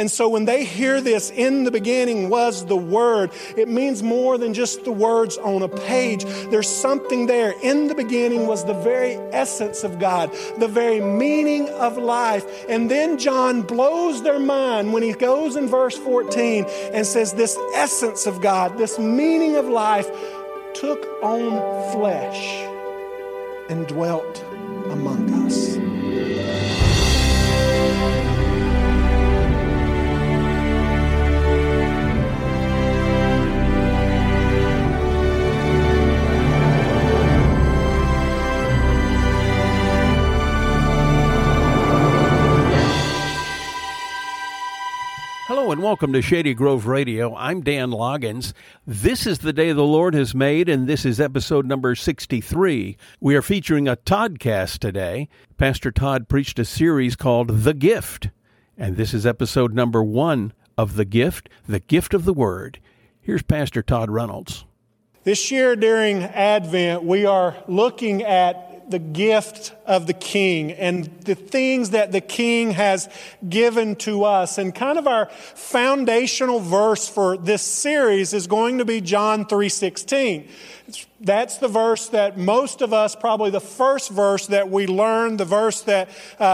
And so when they hear this, in the beginning was the Word, it means more than just the words on a page. There's something there. In the beginning was the very essence of God, the very meaning of life. And then John blows their mind when he goes in verse 14 and says this essence of God, this meaning of life, took on flesh and dwelt among us. Hello and welcome to Shady Grove Radio. I'm Dan Loggins. This is the day the Lord has made, and this is episode number 63. We are featuring a Toddcast today. Pastor Todd preached a series called The Gift, and this is episode number 1 of The Gift of the Word. Here's Pastor Todd Reynolds. This year during Advent, we are looking at the gift of the King and the things that the King has given to us. And kind of our foundational verse for this series is going to be John 3:16. That's the verse that most of us, probably the first verse that we learned, the verse that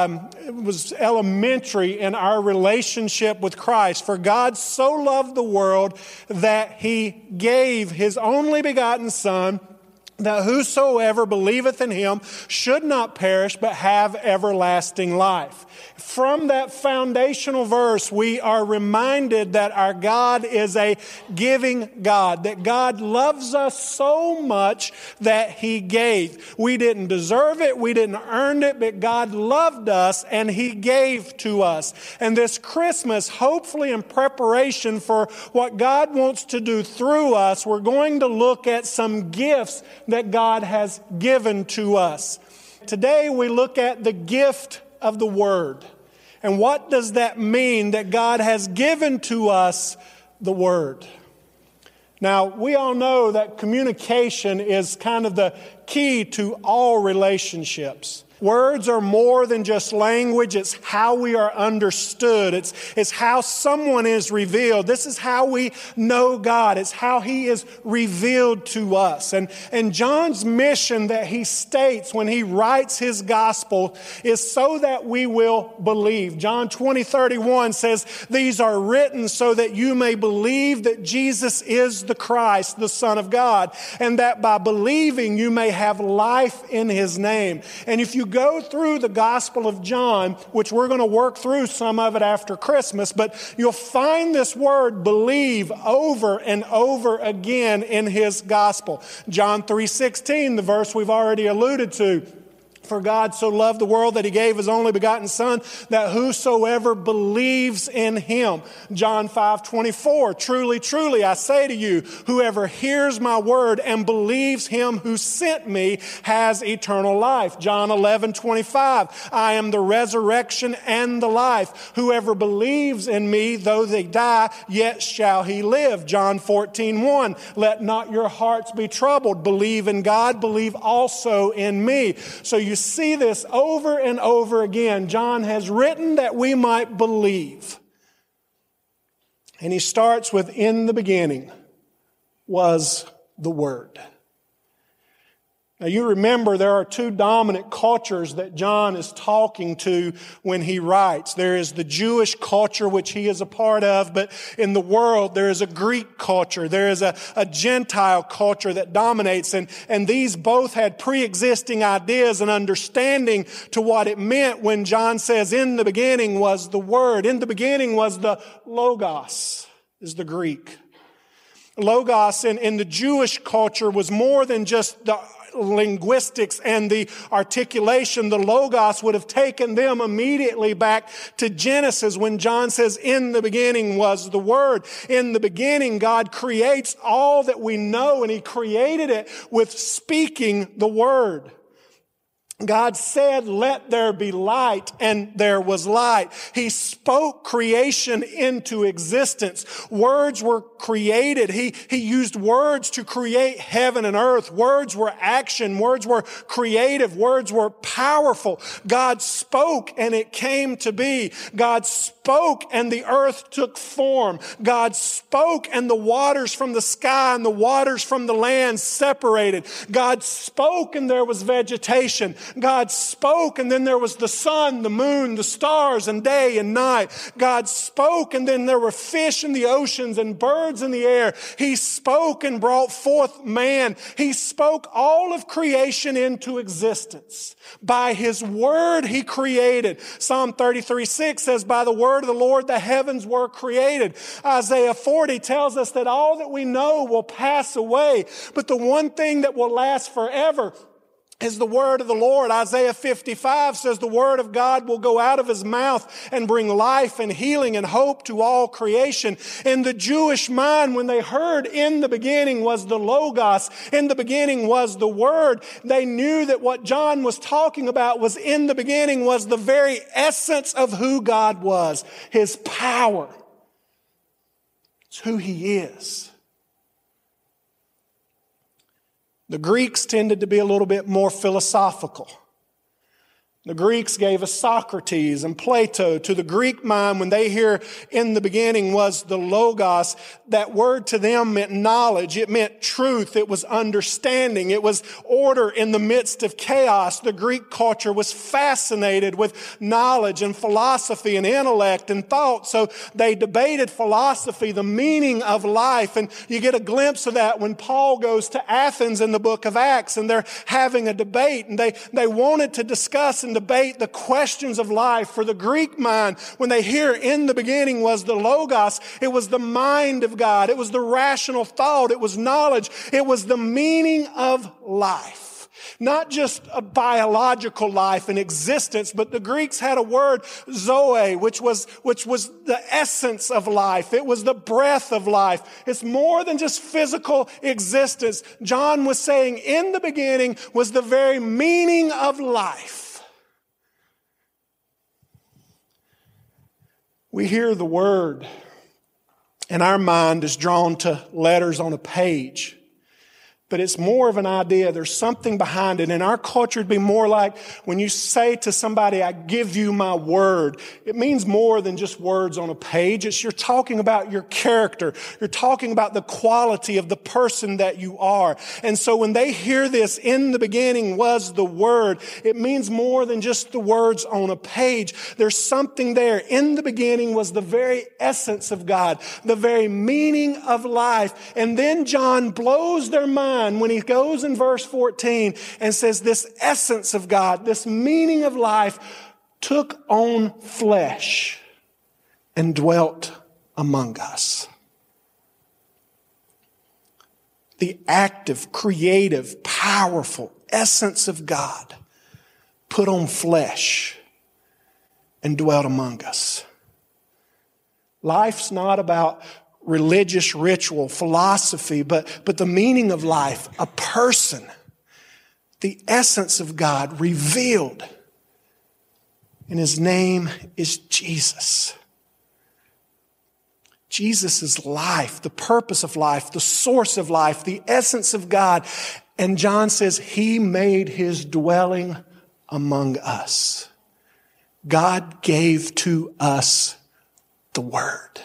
was elementary in our relationship with Christ. For God so loved the world that He gave His only begotten Son, that whosoever believeth in Him should not perish but have everlasting life. From that foundational verse, we are reminded that our God is a giving God, that God loves us so much that He gave. We didn't deserve it, we didn't earn it, but God loved us and He gave to us. And this Christmas, hopefully in preparation for what God wants to do through us, we're going to look at some gifts that God has given to us. Today we look at the gift of the Word. And what does that mean, that God has given to us the Word? Now, we all know that communication is kind of the key to all relationships. Words are more than just language. It's how we are understood. It's how someone is revealed. This is how we know God. It's how He is revealed to us. And John's mission that he states when he writes his gospel is so that we will believe. John 20:31 says, "These are written so that you may believe that Jesus is the Christ, the Son of God, and that by believing you may have life in His name." And if you go through the Gospel of John, which we're going to work through some of it after Christmas, but you'll find this word believe over and over again in his gospel. John 3:16, the verse we've already alluded to. For God so loved the world that He gave His only begotten Son, that whosoever believes in Him. John 5:24, truly, truly, I say to you, whoever hears my word and believes Him who sent me has eternal life. John 11:25, I am the resurrection and the life. Whoever believes in me, though they die, yet shall he live. John 14:1, let not your hearts be troubled. Believe in God, believe also in me. So you see this over and over again. John has written that we might believe. And he starts with, in the beginning was the Word. Now you remember there are two dominant cultures that John is talking to when he writes. There is the Jewish culture, which he is a part of, but in the world there is a Greek culture. There is a Gentile culture that dominates, and these both had pre-existing ideas and understanding to what it meant when John says, in the beginning was the Word. In the beginning was the Logos, is the Greek. Logos in the Jewish culture was more than just the linguistics and the articulation. The Logos would have taken them immediately back to Genesis when John says, in the beginning was the Word. In the beginning, God creates all that we know, and He created it with speaking the Word. God said, let there be light, and there was light. He spoke creation into existence. Words were created. He used words to create heaven and earth. Words were action. Words were creative. Words were powerful. God spoke and it came to be. God spoke and the earth took form. God spoke and the waters from the sky and the waters from the land separated. God spoke and there was vegetation. God spoke and then there was the sun, the moon, the stars, and day and night. God spoke and then there were fish in the oceans and birds in the air. He spoke and brought forth man. He spoke all of creation into existence. By His word He created. Psalm 33:6 says, by the word of the Lord the heavens were created. Isaiah 40 tells us that all that we know will pass away, but the one thing that will last forever is the word of the Lord. Isaiah 55 says the word of God will go out of His mouth and bring life and healing and hope to all creation. In the Jewish mind, when they heard in the beginning was the Logos, in the beginning was the Word, they knew that what John was talking about was in the beginning was the very essence of who God was. His power. It's who He is. The Greeks tended to be a little bit more philosophical. The Greeks gave us Socrates and Plato. To the Greek mind, when they hear in the beginning was the Logos, that word to them meant knowledge. It meant truth. It was understanding. It was order in the midst of chaos. The Greek culture was fascinated with knowledge and philosophy and intellect and thought. So they debated philosophy, the meaning of life. And you get a glimpse of that when Paul goes to Athens in the book of Acts and they're having a debate and they wanted to discuss and debate the questions of life. For the Greek mind, when they hear in the beginning was the Logos, it was the mind of God. It was the rational thought. It was knowledge. It was the meaning of life. Not just a biological life and existence, but the Greeks had a word, zoe, which was the essence of life. It was the breath of life. It's more than just physical existence. John was saying in the beginning was the very meaning of life. We hear the word, and our mind is drawn to letters on a page. But it's more of an idea. There's something behind it. In our culture, it'd be more like when you say to somebody, I give you my word. It means more than just words on a page. You're talking about your character. You're talking about the quality of the person that you are. And so when they hear this, in the beginning was the word, it means more than just the words on a page. There's something there. In the beginning was the very essence of God, the very meaning of life. And then John blows their mind when he goes in verse 14 and says this essence of God, this meaning of life took on flesh and dwelt among us. The active, creative, powerful essence of God put on flesh and dwelt among us. Life's not about religious ritual, philosophy, but the meaning of life, a person, the essence of God revealed. And His name is Jesus. Jesus is life, the purpose of life, the source of life, the essence of God. And John says He made His dwelling among us. God gave to us the Word.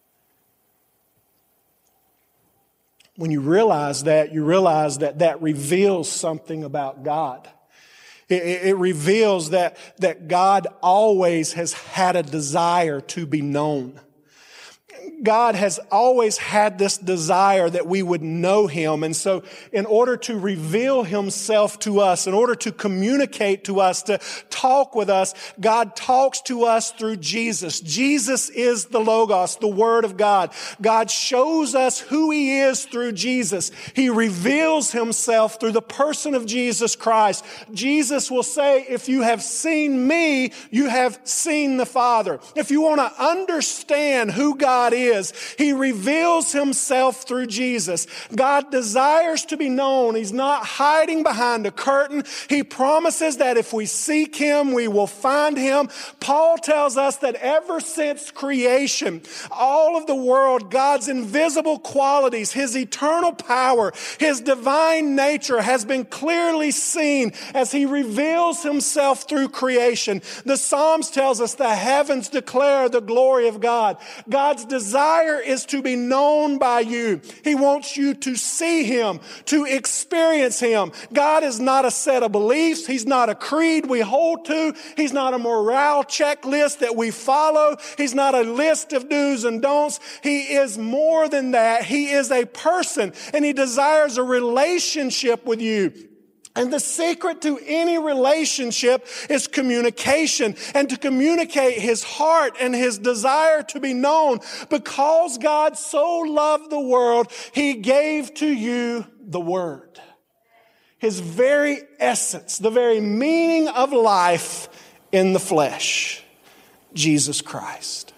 When you realize that reveals something about God. It reveals that God always has had a desire to be known. God has always had this desire that we would know Him. And so in order to reveal Himself to us, in order to communicate to us, to talk with us, God talks to us through Jesus. Jesus is the Logos, the Word of God. God shows us who He is through Jesus. He reveals Himself through the person of Jesus Christ. Jesus will say, if you have seen me, you have seen the Father. If you want to understand who God is, is. He reveals himself through Jesus. God desires to be known. He's not hiding behind a curtain. He promises that if we seek him, we will find him. Paul tells us that ever since creation, all of the world, God's invisible qualities, his eternal power, his divine nature has been clearly seen as he reveals himself through creation. The Psalms tells us the heavens declare the glory of God. God's desire is to be known by you. He wants you to see him, to experience him. God is not a set of beliefs. He's not a creed we hold to. He's not a morale checklist that we follow. He's not a list of do's and don'ts. He is more than that. He is a person, and he desires a relationship with you. And the secret to any relationship is communication, and to communicate his heart and his desire to be known. Because God so loved the world, he gave to you the Word. His very essence, the very meaning of life in the flesh, Jesus Christ.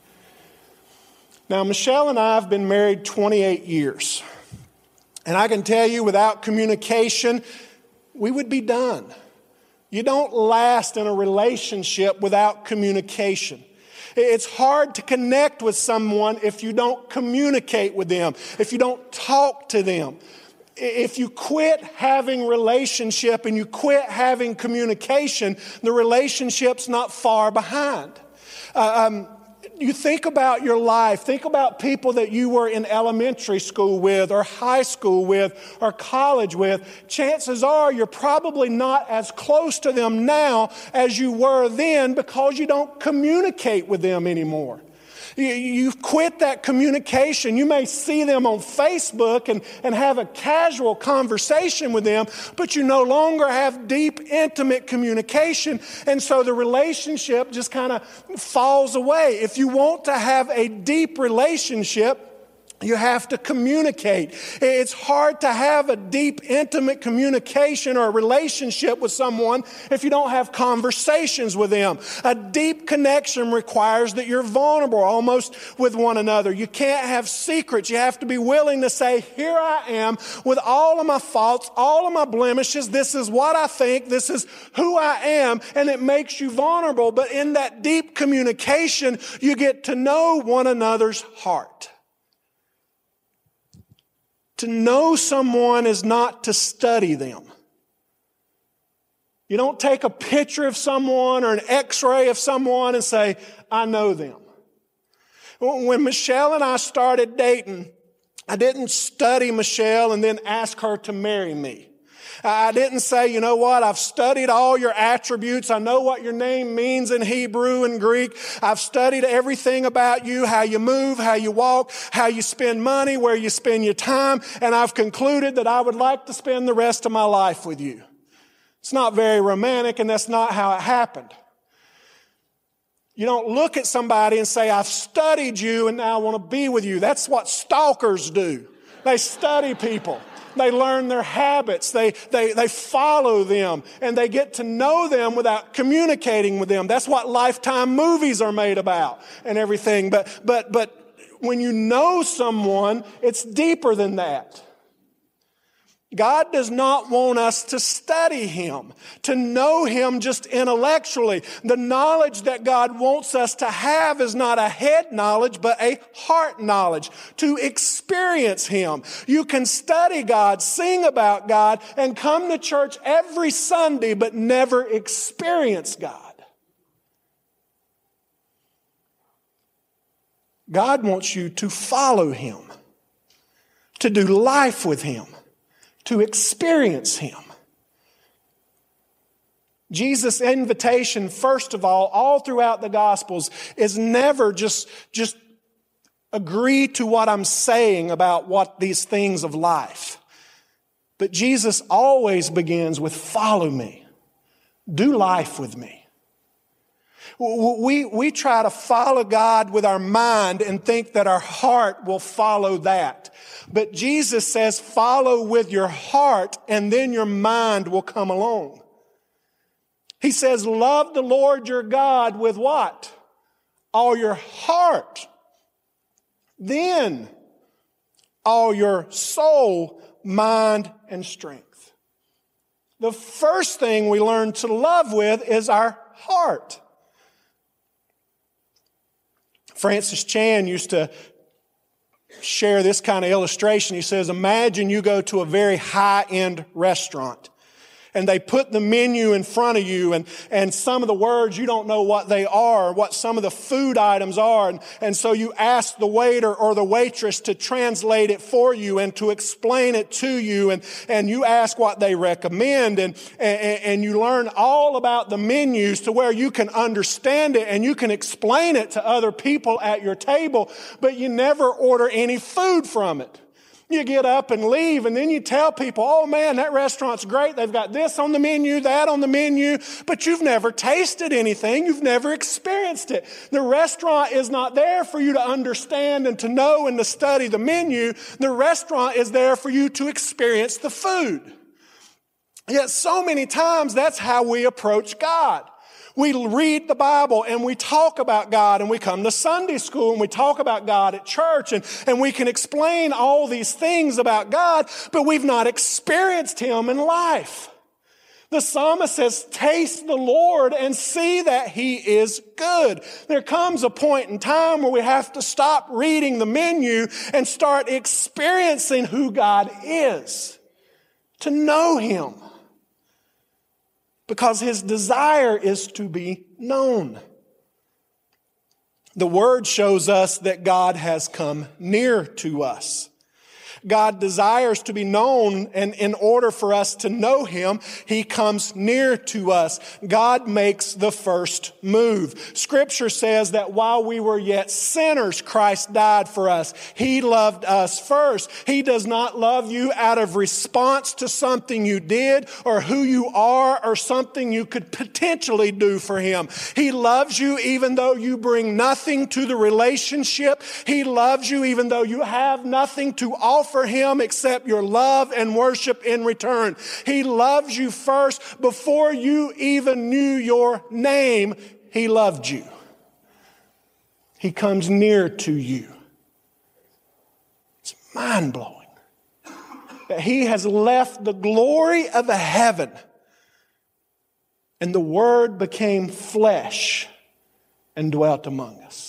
Now, Michelle and I have been married 28 years. And I can tell you, without communication, we would be done. You don't last in a relationship without communication. It's hard to connect with someone if you don't communicate with them, if you don't talk to them. If you quit having relationship and you quit having communication, the relationship's not far behind. You think about your life. Think about people that you were in elementary school with or high school with or college with. Chances are you're probably not as close to them now as you were then because you don't communicate with them anymore. You've quit that communication. You may see them on Facebook and have a casual conversation with them, but you no longer have deep, intimate communication. And so the relationship just kind of falls away. If you want to have a deep relationship, you have to communicate. It's hard to have a deep, intimate communication or a relationship with someone if you don't have conversations with them. A deep connection requires that you're vulnerable almost with one another. You can't have secrets. You have to be willing to say, here I am with all of my faults, all of my blemishes. This is what I think. This is who I am. And it makes you vulnerable. But in that deep communication, you get to know one another's heart. To know someone is not to study them. You don't take a picture of someone or an x-ray of someone and say, I know them. When Michelle and I started dating, I didn't study Michelle and then ask her to marry me. I didn't say, you know what, I've studied all your attributes. I know what your name means in Hebrew and Greek. I've studied everything about you, how you move, how you walk, how you spend money, where you spend your time. And I've concluded that I would like to spend the rest of my life with you. It's not very romantic, and that's not how it happened. You don't look at somebody and say, I've studied you and now I want to be with you. That's what stalkers do. They study people. They learn their habits. They follow them, and they get to know them without communicating with them. That's what Lifetime movies are made about and everything. But when you know someone, it's deeper than that. God does not want us to study him, to know him just intellectually. The knowledge that God wants us to have is not a head knowledge, but a heart knowledge, to experience him. You can study God, sing about God, and come to church every Sunday, but never experience God. God wants you to follow him, to do life with him, to experience him. Jesus' invitation, first of all throughout the Gospels, is never just agree to what I'm saying about what these things of life. But Jesus always begins with follow me. Do life with me. We try to follow God with our mind and think that our heart will follow that. But Jesus says, follow with your heart, and then your mind will come along. He says, love the Lord your God with what? All your heart, Then all your soul, mind, and strength. The first thing we learn to love with is our heart. Francis Chan used to share this kind of illustration. He says, imagine you go to a very high-end restaurant and they put the menu in front of you and some of the words you don't know what they are, what some of the food items are. And so you ask the waiter or the waitress to translate it for you and to explain it to you. And you ask what they recommend and you learn all about the menus to where you can understand it and you can explain it to other people at your table, but you never order any food from it. You get up and leave, and then you tell people, oh man, that restaurant's great. They've got this on the menu, that on the menu, but you've never tasted anything. You've never experienced it. The restaurant is not there for you to understand and to know and to study the menu. The restaurant is there for you to experience the food. Yet so many times that's how we approach God. We read the Bible and we talk about God and we come to Sunday school and we talk about God at church and we can explain all these things about God, but we've not experienced Him in life. The psalmist says, taste the Lord and see that He is good. There comes a point in time where we have to stop reading the menu and start experiencing who God is, to know Him. Because His desire is to be known. The Word shows us that God has come near to us. God desires to be known, and in order for us to know Him, He comes near to us. God makes the first move. Scripture says that while we were yet sinners, Christ died for us. He loved us first. He does not love you out of response to something you did or who you are or something you could potentially do for Him. He loves you even though you bring nothing to the relationship. He loves you even though you have nothing to offer Him except your love and worship in return. He loves you first. Before you even knew your name, He loved you. He comes near to you. It's mind-blowing that He has left the glory of heaven and the Word became flesh and dwelt among us.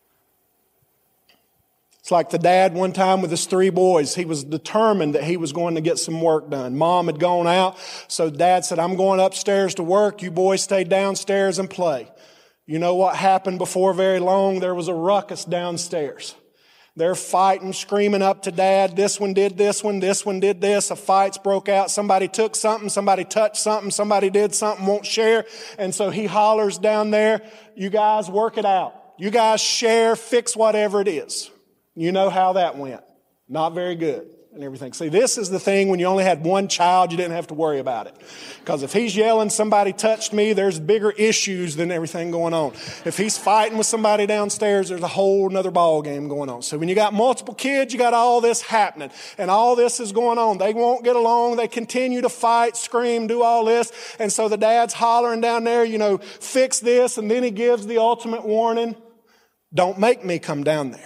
It's like the dad one time with his 3 boys. He was determined that he was going to get some work done. Mom had gone out, so Dad said, I'm going upstairs to work. You boys stay downstairs and play. You know what happened before very long? There was a ruckus downstairs. They're fighting, screaming up to Dad. This one did this one did this. A fight's broke out. Somebody took something, somebody touched something, somebody did something, won't share. And so he hollers down there, you guys work it out. You guys share, fix whatever it is. You know how that went. Not very good and everything. See, this is the thing when you only had one child, you didn't have to worry about it. Because if he's yelling, somebody touched me, there's bigger issues than everything going on. If he's fighting with somebody downstairs, there's a whole nother ball game going on. So when you got multiple kids, you got all this happening. And all this is going on. They won't get along. They continue to fight, scream, do all this. And so the dad's hollering down there, fix this. And then he gives the ultimate warning. Don't make me come down there.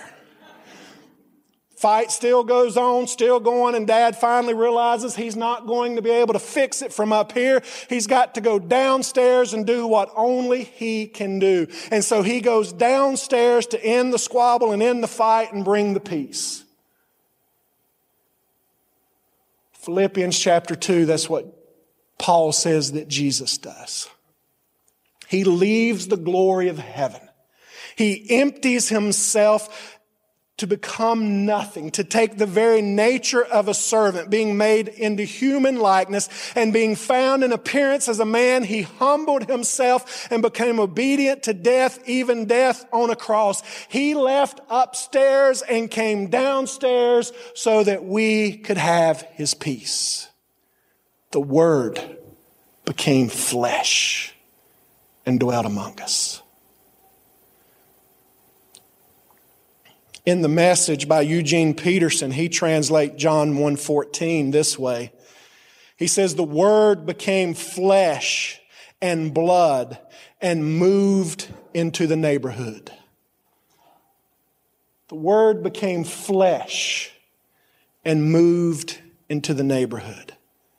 Fight still goes on, still going, and Dad finally realizes he's not going to be able to fix it from up here. He's got to go downstairs and do what only he can do. And so he goes downstairs to end the squabble and end the fight and bring the peace. Philippians chapter 2, that's what Paul says that Jesus does. He leaves the glory of heaven. He empties himself to become nothing, to take the very nature of a servant, being made into human likeness and being found in appearance as a man, he humbled himself and became obedient to death, even death on a cross. He left upstairs and came downstairs so that we could have his peace. The Word became flesh and dwelt among us. In the Message by Eugene Peterson, he translates John 1:14 this way. He says, the Word became flesh and blood and moved into the neighborhood. The Word became flesh and moved into the neighborhood.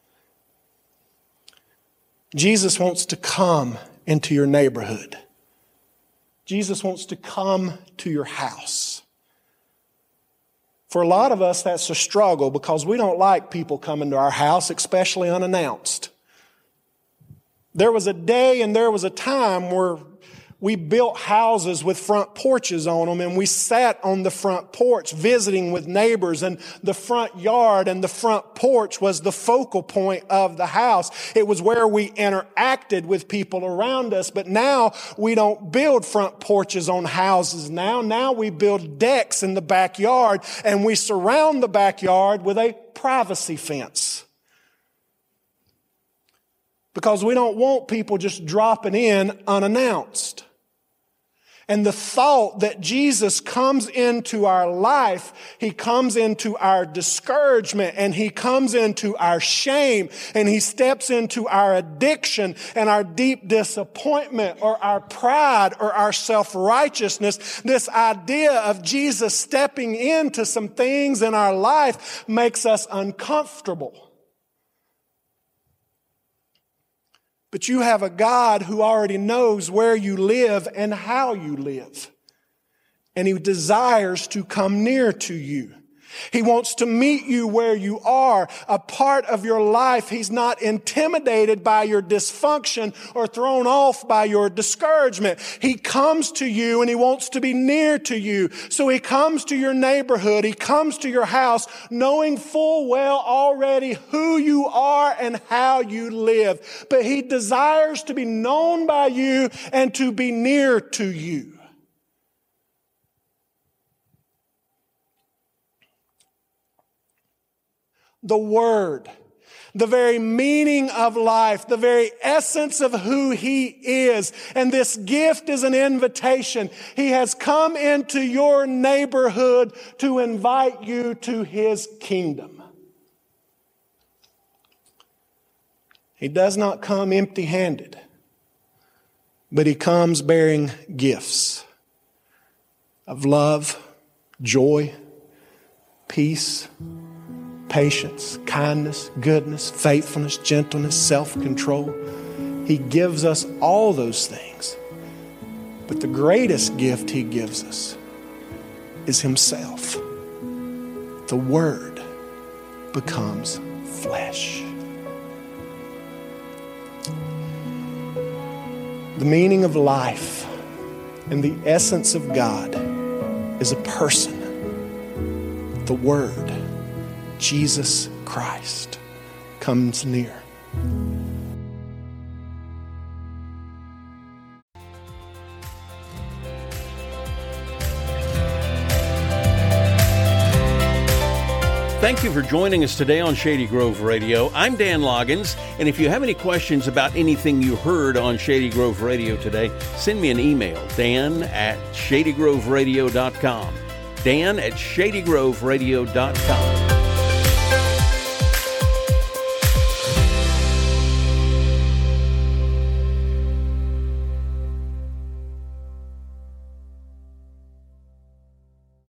Jesus wants to come into your neighborhood. Jesus wants to come to your house. For a lot of us, that's a struggle because we don't like people coming to our house, especially unannounced. There was a day and there was a time where we built houses with front porches on them, and we sat on the front porch visiting with neighbors, and the front yard and the front porch was the focal point of the house. It was where we interacted with people around us. But now we don't build front porches on houses now. Now we build decks in the backyard, and we surround the backyard with a privacy fence. Because we don't want people just dropping in unannounced. And the thought that Jesus comes into our life, He comes into our discouragement, and He comes into our shame, and He steps into our addiction and our deep disappointment or our pride or our self-righteousness. This idea of Jesus stepping into some things in our life makes us uncomfortable. But you have a God who already knows where you live and how you live. And He desires to come near to you. He wants to meet you where you are, a part of your life. He's not intimidated by your dysfunction or thrown off by your discouragement. He comes to you and He wants to be near to you. So He comes to your neighborhood. He comes to your house knowing full well already who you are and how you live. But He desires to be known by you and to be near to you. The Word, the very meaning of life, the very essence of who He is. And this gift is an invitation. He has come into your neighborhood to invite you to His kingdom. He does not come empty-handed, but He comes bearing gifts of love, joy, peace, patience, kindness, goodness, faithfulness, gentleness, self-control. He gives us all those things. But the greatest gift He gives us is Himself. The Word becomes flesh. The meaning of life and the essence of God is a person. The Word, Jesus Christ, comes near. Thank you for joining us today on Shady Grove Radio. I'm Dan Loggins, and if you have any questions about anything you heard on Shady Grove Radio today, send me an email, dan@shadygroveradio.com. dan@shadygroveradio.com.